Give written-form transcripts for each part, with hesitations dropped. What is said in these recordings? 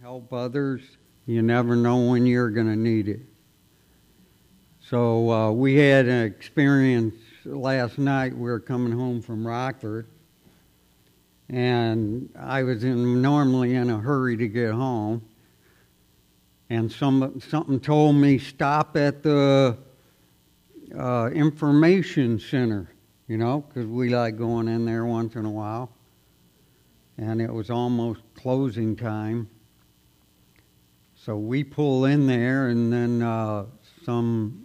help others, you never know when you're going to need it. So we had an experience last night. We were coming home from Rockford, and I was normally in a hurry to get home, and something told me stop at the information center, because we like going in there once in a while. And it was almost closing time. So we pull in there, and then some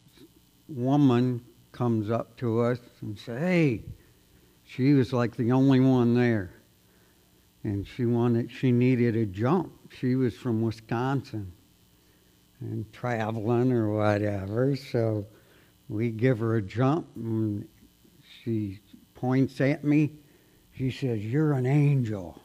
woman comes up to us and says, hey, she was like the only one there. And she needed a jump. She was from Wisconsin and traveling or whatever. So we give her a jump, and she points at me. She says, you're an angel.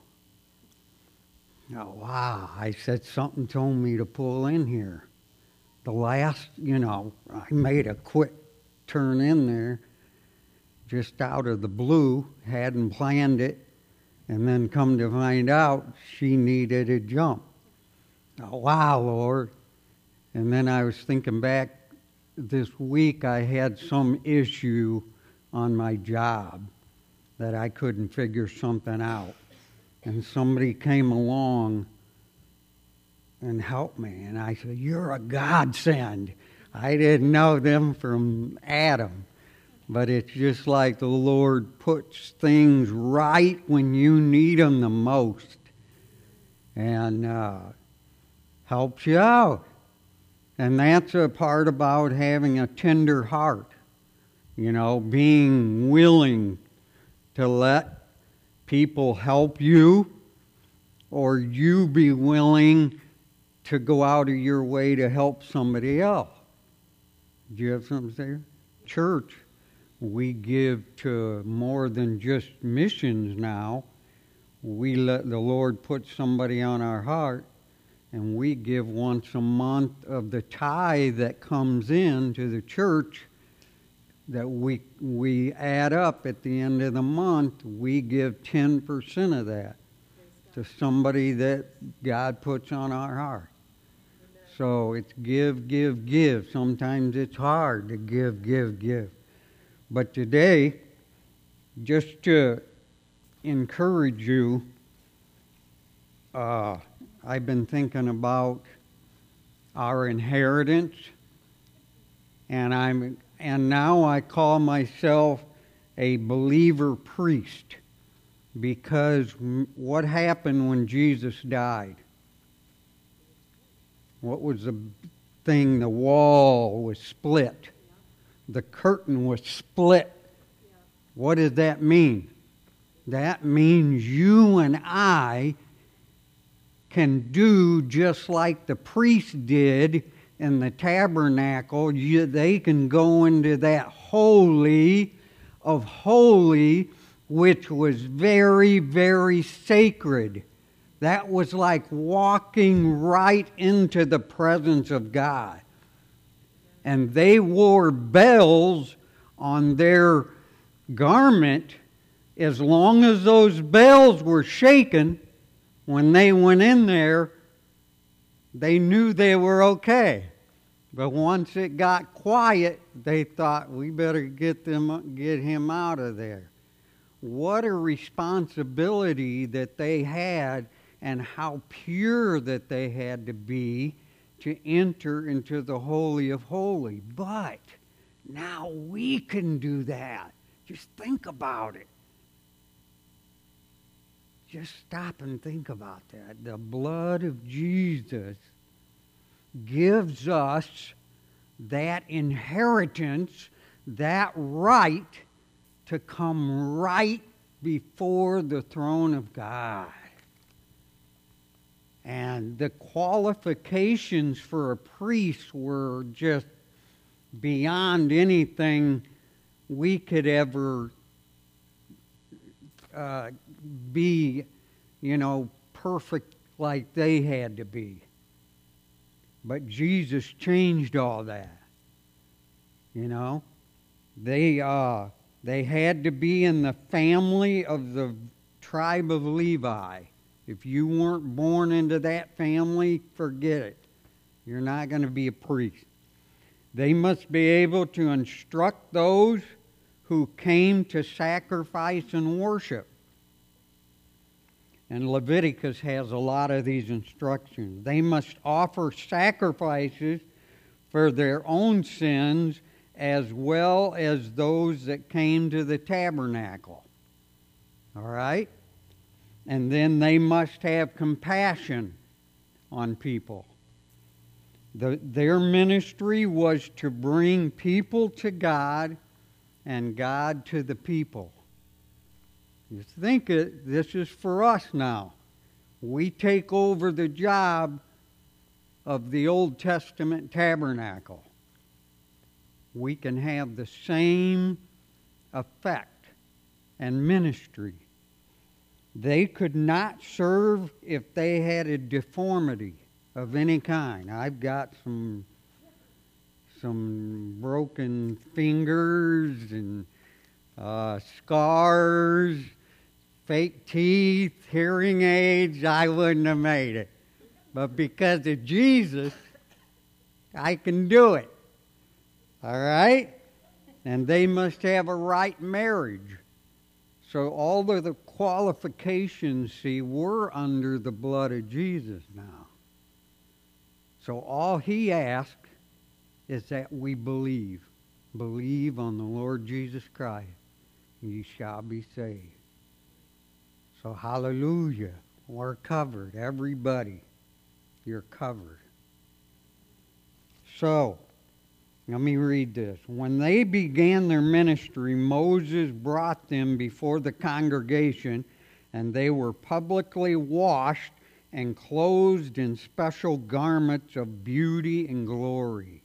Oh, wow. I said, something told me to pull in here. The last, I made a quick turn in there just out of the blue, hadn't planned it, and then come to find out she needed a jump. Oh, wow, Lord. And then I was thinking back, this week I had some issue on my job that I couldn't figure something out. And somebody came along and helped me. And I said, you're a godsend. I didn't know them from Adam. But it's just like the Lord puts things right when you need them the most. And helps you out. And that's a part about having a tender heart. Being willing to let people help you, or you be willing to go out of your way to help somebody else. Do you have something to say? Church, we give to more than just missions now. We let the Lord put somebody on our heart, and we give once a month of the tithe that comes in to the church that we add up at the end of the month. We give 10% of that to somebody that God puts on our heart. So it's give, give, give. Sometimes it's hard to give, give, give. But today, just to encourage you, I've been thinking about our inheritance, and now I call myself a believer priest, because what happened when Jesus died? What was the thing? The wall was split. The curtain was split. What does that mean? That means you and I can do just like the priest did in the tabernacle. They can go into that holy of holy, which was very, very sacred. That was like walking right into the presence of God. And they wore bells on their garment. As long as those bells were shaken, when they went in there, they knew they were okay. But once it got quiet, they thought, we better get him out of there. What a responsibility that they had, and how pure that they had to be to enter into the Holy of Holies. But now we can do that. Just think about it. Just stop and think about that. The blood of Jesus gives us that inheritance, that right to come right before the throne of God. And the qualifications for a priest were just beyond anything we could ever be, perfect like they had to be. But Jesus changed all that. They had to be in the family of the tribe of Levi. If you weren't born into that family, forget it. You're not going to be a priest. They must be able to instruct those who came to sacrifice and worship. And Leviticus has a lot of these instructions. They must offer sacrifices for their own sins as well as those that came to the tabernacle. All right? And then they must have compassion on people. Their ministry was to bring people to God and God to the people. You think this is for us now. We take over the job of the Old Testament tabernacle. We can have the same effect and ministry. They could not serve if they had a deformity of any kind. I've got some broken fingers and scars, fake teeth, hearing aids. I wouldn't have made it. But because of Jesus, I can do it. All right? And they must have a right marriage. So all of the qualifications, see, we're under the blood of Jesus now. So all he asks is that we believe. Believe on the Lord Jesus Christ, and ye shall be saved. So hallelujah, we're covered. Everybody, you're covered. So, let me read this. When they began their ministry, Moses brought them before the congregation, and they were publicly washed and clothed in special garments of beauty and glory.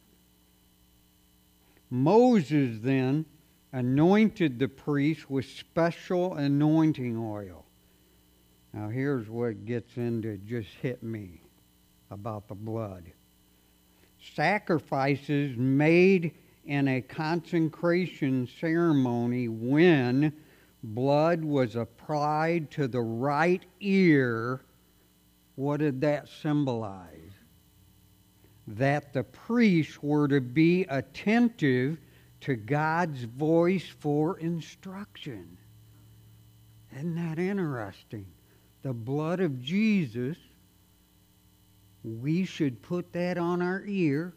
Moses then anointed the priests with special anointing oil. Now here's what gets into just hit me about the blood. Sacrifices made in a consecration ceremony when blood was applied to the right ear, what did that symbolize? That the priests were to be attentive to God's voice for instruction. Isn't that interesting? The blood of Jesus, we should put that on our ear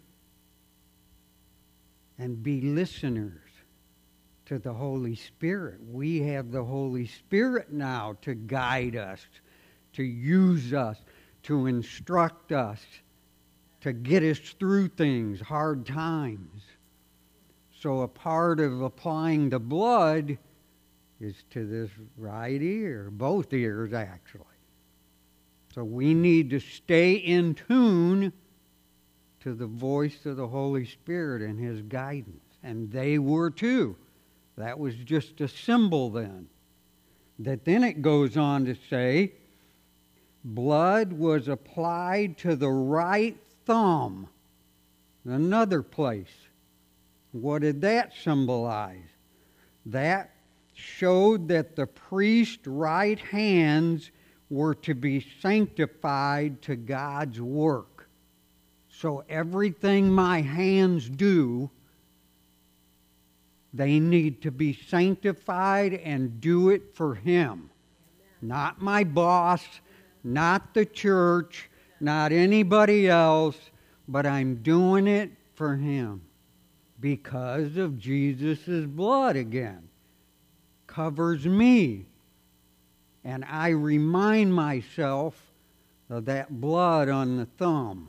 and be listeners to the Holy Spirit. We have the Holy Spirit now to guide us, to use us, to instruct us, to get us through things, hard times. So a part of applying the blood is to this right ear, both ears actually. So we need to stay in tune to the voice of the Holy Spirit and His guidance. And they were too. That was just a symbol then. That then it goes on to say, blood was applied to the right thumb. Another place. What did that symbolize? That showed that the priest's right hands were to be sanctified to God's work. So everything my hands do, they need to be sanctified and do it for Him. Not my boss, not the church, not anybody else, but I'm doing it for Him. Because of Jesus' blood again. Covers me. And I remind myself of that blood on the thumb.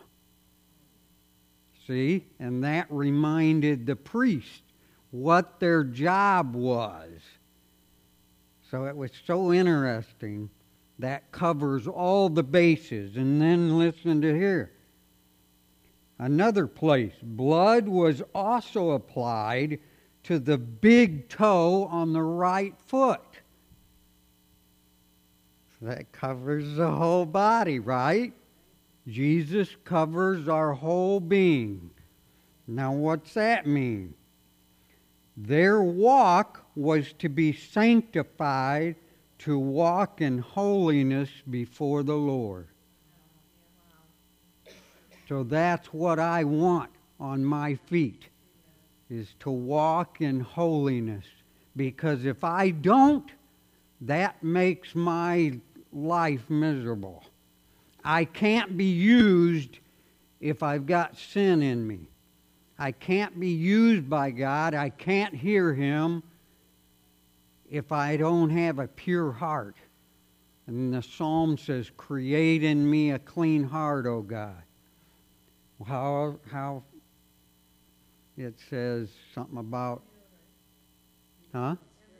See? And that reminded the priest what their job was. So it was so interesting. That covers all the bases. And then listen to here. Another place, blood was also applied to the big toe on the right foot. That covers the whole body, right? Jesus covers our whole being. Now what's that mean? Their walk was to be sanctified to walk in holiness before the Lord. So that's what I want on my feet, is to walk in holiness. Because if I don't, that makes my life miserable. I can't be used if I've got sin in me. I can't be used by God. I can't hear Him if I don't have a pure heart. And the psalm says, create in me a clean heart, O God. How it says something about, huh?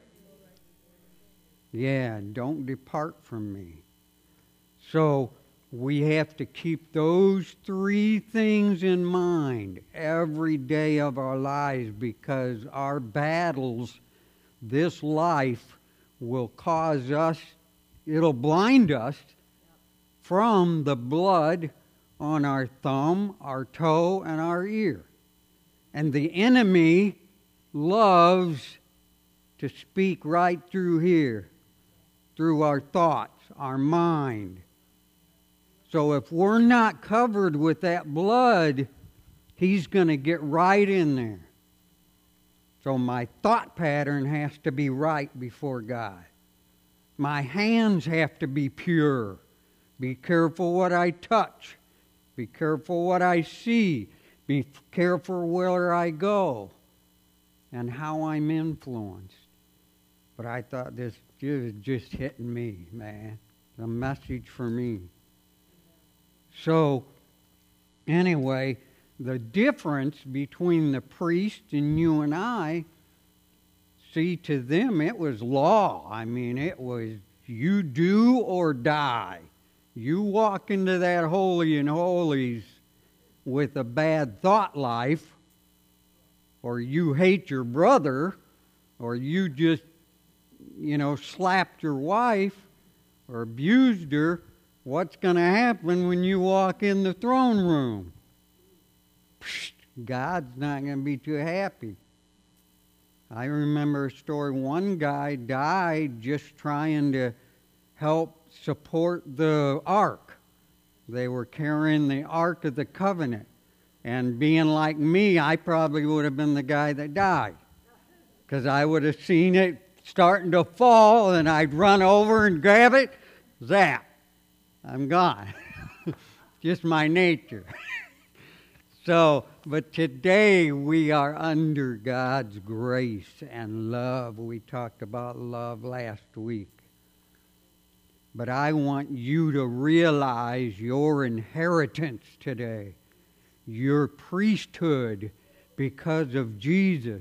Yeah, don't depart from me. So we have to keep those three things in mind every day of our lives, because our battles, this life, will cause us, it'll blind us from the blood on our thumb, our toe, and our ear. And the enemy loves to speak right through here, through our thoughts, our mind. So if we're not covered with that blood, he's going to get right in there. So my thought pattern has to be right before God. My hands have to be pure. Be careful what I touch. Be careful what I see. Be careful where I go and how I'm influenced. But I thought this is just hitting me, man. A message for me. So, anyway, the difference between the priest and you and I, see, to them it was law. I mean, it was you do or die. You walk into that holy and holies with a bad thought life, or you hate your brother, or you just, slapped your wife or abused her, what's going to happen when you walk in the throne room? God's not going to be too happy. I remember a story, one guy died just trying to help support the ark. They were carrying the Ark of the Covenant. And being like me, I probably would have been the guy that died. Because I would have seen it starting to fall, and I'd run over and grab it. Zap. I'm gone. Just my nature. So, but today we are under God's grace and love. We talked about love last week. But I want you to realize your inheritance today, your priesthood because of Jesus.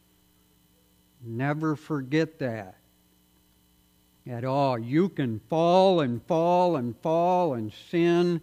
Never forget that at all. You can fall and fall and fall and sin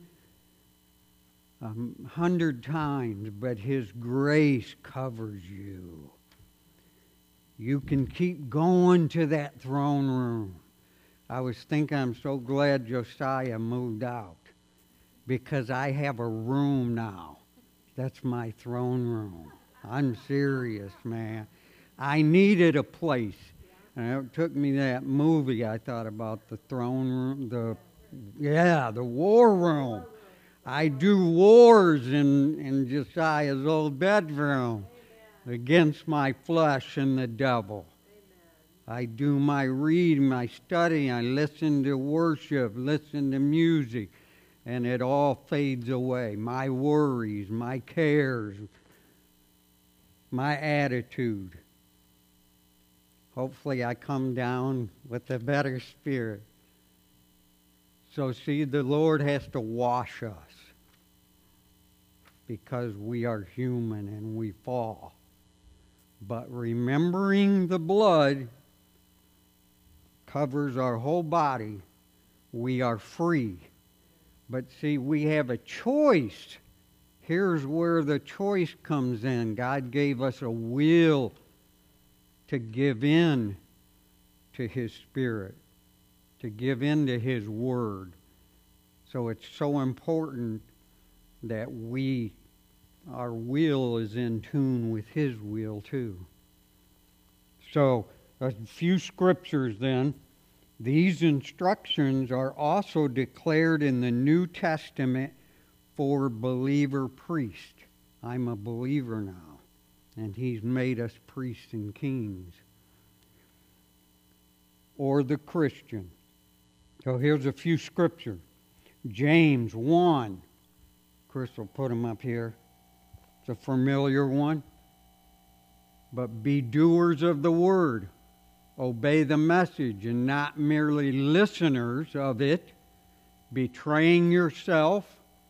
100 times, but His grace covers you. You can keep going to that throne room. I was thinking, I'm so glad Josiah moved out, because I have a room now. That's my throne room. I'm serious, man. I needed a place. And it took me that movie, I thought about the throne room, the war room. I do wars in Josiah's old bedroom against my flesh and the devil. I do my reading, my study, I listen to worship, listen to music, and it all fades away. My worries, my cares, my attitude. Hopefully I come down with a better spirit. So see, the Lord has to wash us because we are human and we fall. But remembering the blood covers our whole body, we are free. But see, we have a choice. Here's where the choice comes in. God gave us a will to give in to His Spirit, to give in to His Word. So it's so important that our will is in tune with His will too. So, a few scriptures then. These instructions are also declared in the New Testament for believer priests. I'm a believer now, and He's made us priests and kings. Or the Christian. So here's a few scriptures. James 1. Chris will put them up here. It's a familiar one. But be doers of the word. Obey the message and not merely listeners of it, betraying yourself.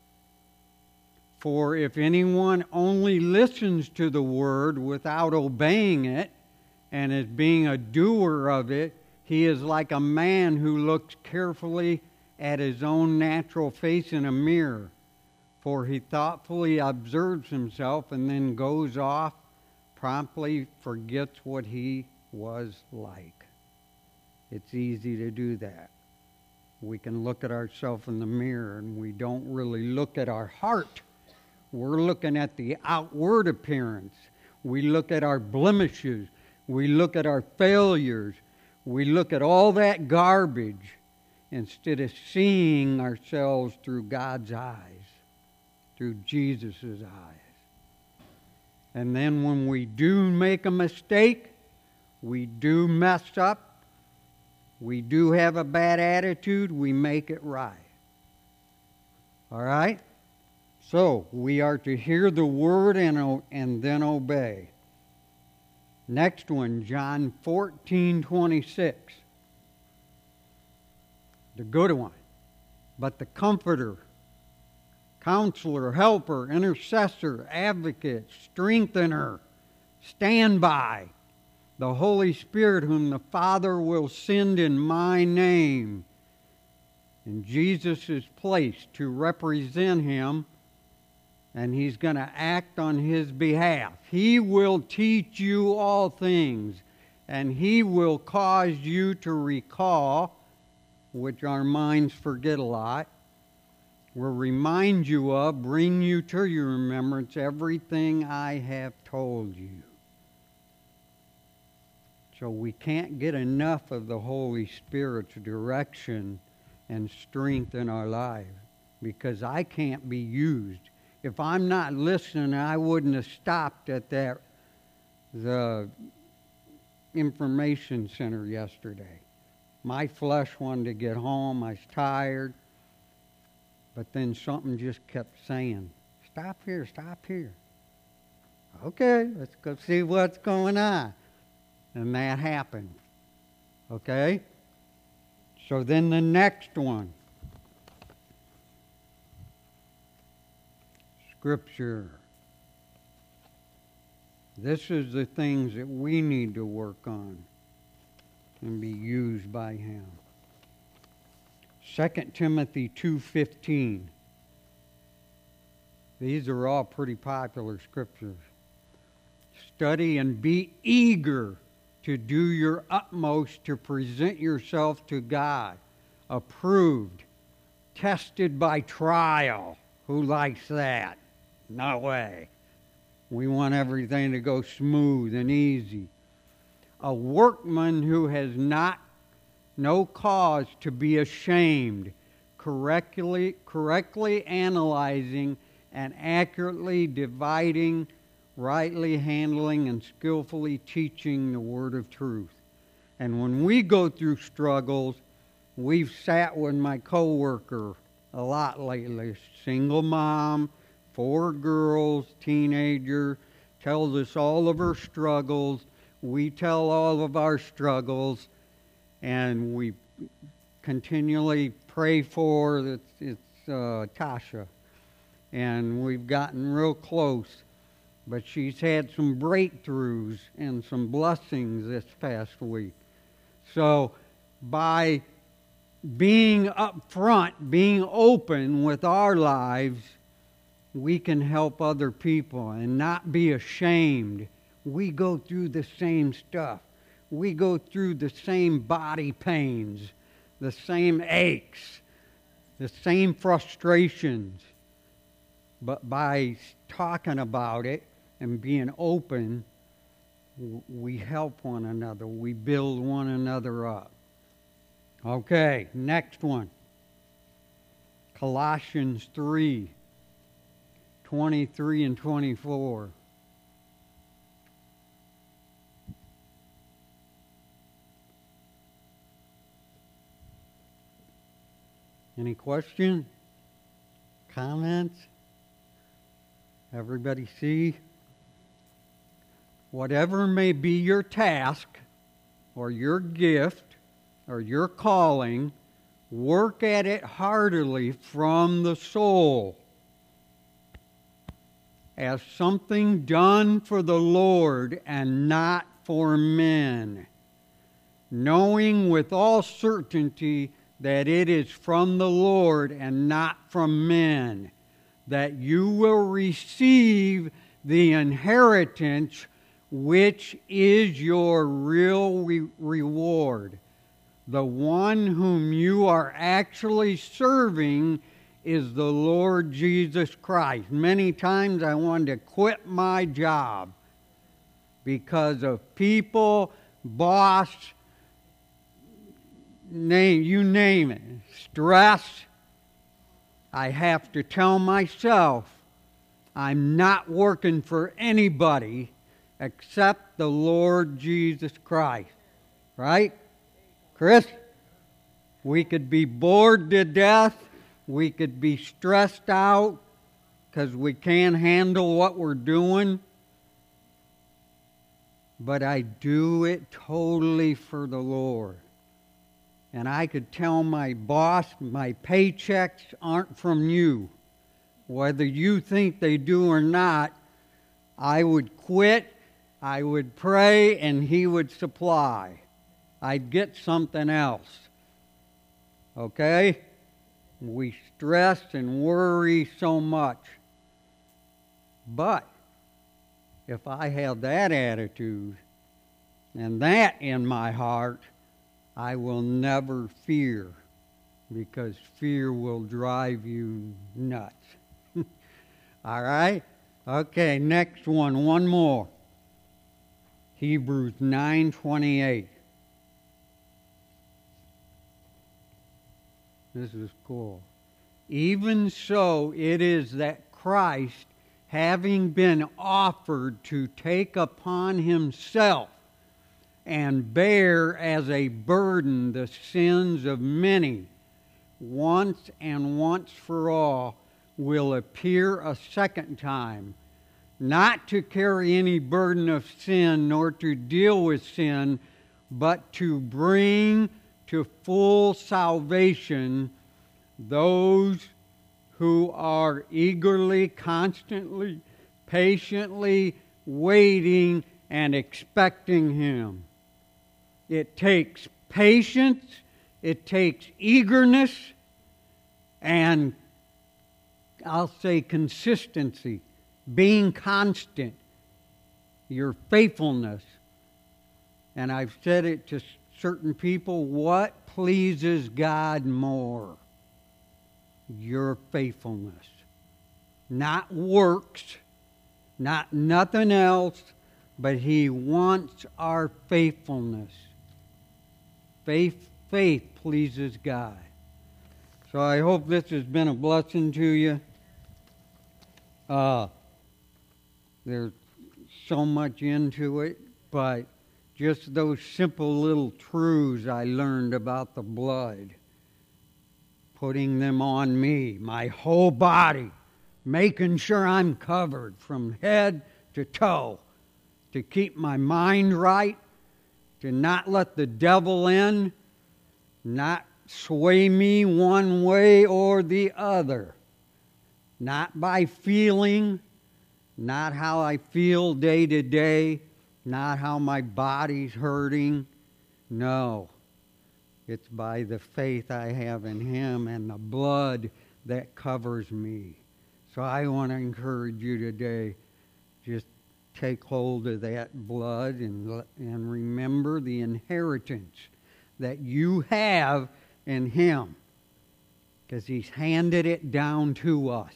For if anyone only listens to the word without obeying it, and is being a doer of it, he is like a man who looks carefully at his own natural face in a mirror. For he thoughtfully observes himself and then goes off, promptly forgets what he was like. It's easy to do that. We can look at ourselves in the mirror and we don't really look at our heart. We're looking at the outward appearance. We look at our blemishes. We look at our failures. We look at all that garbage instead of seeing ourselves through God's eyes, through Jesus' eyes. And then when we do make a mistake, we do mess up, we do have a bad attitude, we make it right. All right? So, we are to hear the word and then obey. Next one, John 14:26. The good one. But the Comforter, Counselor, Helper, Intercessor, Advocate, Strengthener, Standby, the Holy Spirit whom the Father will send in my name. And Jesus is placed to represent Him, and He's going to act on His behalf. He will teach you all things, and He will cause you to recall, which our minds forget a lot, will remind you of, bring you to your remembrance everything I have told you. So we can't get enough of the Holy Spirit's direction and strength in our lives, because I can't be used. If I'm not listening, I wouldn't have stopped at the information center yesterday. My flesh wanted to get home. I was tired. But then something just kept saying, stop here, stop here. Okay, let's go see what's going on. And that happened. Okay? So then the next one. Scripture. This is the things that we need to work on and be used by Him. 2 Timothy 2:15. These are all pretty popular scriptures. Study and be eager to do your utmost to present yourself to God, approved, tested by trial. Who likes that? No way. We want everything to go smooth and easy. A workman who has no cause to be ashamed, correctly analyzing and accurately dividing, rightly handling, and skillfully teaching the word of truth. And when we go through struggles, we've sat with my coworker a lot lately. Single mom, 4 girls, teenager, tells us all of her struggles. We tell all of our struggles, and we continually pray for Tasha. And we've gotten real close. But she's had some breakthroughs and some blessings this past week. So by being up front, being open with our lives, we can help other people and not be ashamed. We go through the same stuff. We go through the same body pains, the same aches, the same frustrations. But by talking about it and being open, we help one another. We build one another up. Okay, next one. Colossians 3:23 and 24. Any questions? Comments? Everybody see? Whatever may be your task or your gift or your calling, work at it heartily from the soul, as something done for the Lord and not for men, knowing with all certainty that it is from the Lord and not from men, that you will receive the inheritance which is your real reward. The one whom you are actually serving is the Lord Jesus Christ. Many times I wanted to quit my job because of people, boss, you name it, stress. I have to tell myself I'm not working for anybody except the Lord Jesus Christ. Right? Chris? We could be bored to death. We could be stressed out because we can't handle what we're doing. But I do it totally for the Lord. And I could tell my boss, my paychecks aren't from you. Whether you think they do or not, I would quit, I would pray, and he would supply. I'd get something else. Okay? We stress and worry so much. But if I have that attitude and that in my heart, I will never fear, because fear will drive you nuts. All right? Okay, next one more. Hebrews 9:28. This is cool. Even so it is that Christ, having been offered to take upon himself and bear as a burden the sins of many, once and once for all, will appear a second time, not to carry any burden of sin nor to deal with sin, but to bring to full salvation those who are eagerly, constantly, patiently waiting and expecting him. It takes patience, it takes eagerness, and I'll say consistency, being constant, your faithfulness. And I've said it to certain people, what pleases God more? Your faithfulness. Not works, not nothing else, but he wants our faithfulness. Faith pleases God. So I hope this has been a blessing to you. There's so much into it, but just those simple little truths I learned about the blood, putting them on me, my whole body, making sure I'm covered from head to toe, to keep my mind right, to not let the devil in, not sway me one way or the other, not by feeling, not how I feel day to day, not how my body's hurting. No, it's by the faith I have in him and the blood that covers me. So I want to encourage you today, just take hold of that blood and remember the inheritance that you have in him, because he's handed it down to us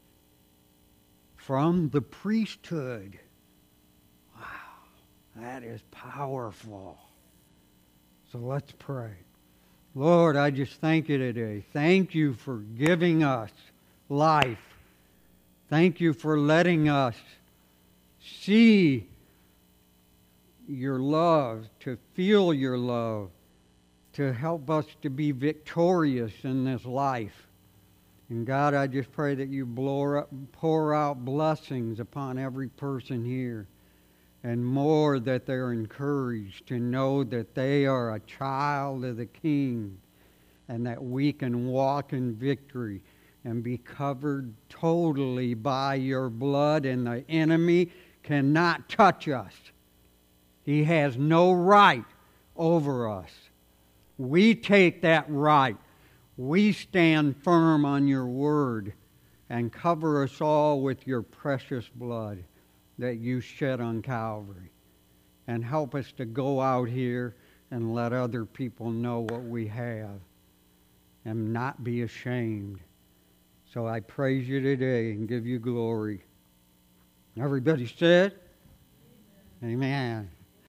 from the priesthood. Wow, that is powerful. So let's pray. Lord, I just thank you today. Thank you for giving us life. Thank you for letting us see your love, to feel your love, to help us to be victorious in this life. And God, I just pray that you pour out blessings upon every person here, and more that they're encouraged to know that they are a child of the King, and that we can walk in victory and be covered totally by your blood, and the enemy cannot touch us. He has no right over us. We take that right. We stand firm on your word and cover us all with your precious blood that you shed on Calvary. And help us to go out here and let other people know what we have and not be ashamed. So I praise you today and give you glory. Everybody said? Amen. Amen.